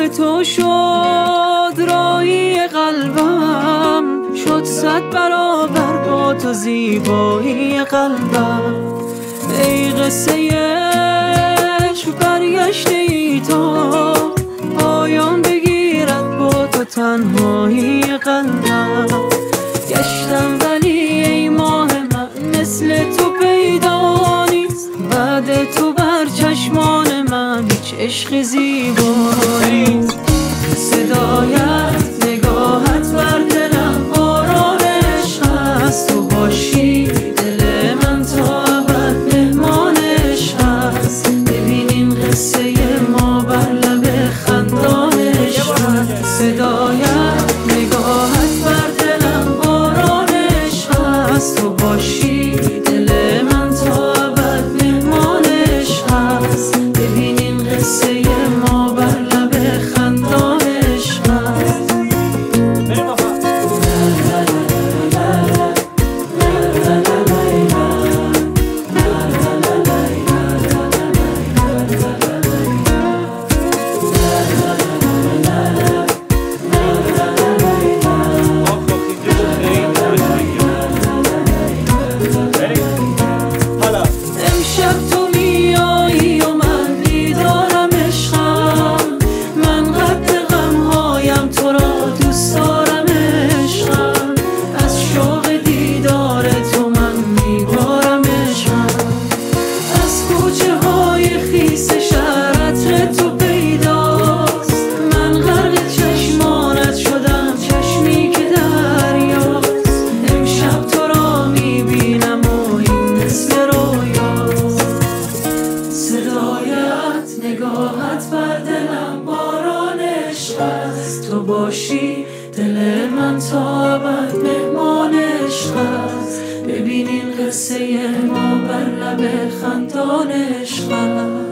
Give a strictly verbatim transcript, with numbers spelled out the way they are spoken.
تو شد رایی قلبم، شد صد برابر با تو زیبایی قلبم. ای قصه عشق برگشته ای تا پایان بگیرد با تو تنهایی قلبم. گشتم ولی ای ماه من مثل تو پیدا نیست، بعد تو بر چشمان من هیچ عشق زیبا نیست. صدایت نگاهت بر دلم باران عشق است، تو باشی دل من تا ابد مهمان عشق است. ببین این قصه ما بر لب خندان عشق است. صدایت نگاهت بر دلم باران عشق است، تو باشی دل من تا ابد مهمان عشق است. ببین این قصه ما بر لب خندان عشق است. امشب تو میایی و من دیدارم عشقم، من قد غمهایم تو را دوست دارم عشقم. از شوق دیدار تو من میبارم عشقم. از کوچه های خیس شهر عطر تو پیداست، من غرق چشمانت شدم چشمی که دریاست. امشب تو را میبینم و این مثل رویاست. صدایت نگاهت بر دلم باران عشق است، تو باشی دل من تا ابد مهمان عشق است. ببین این قصه ما بر لب خندان عشق است.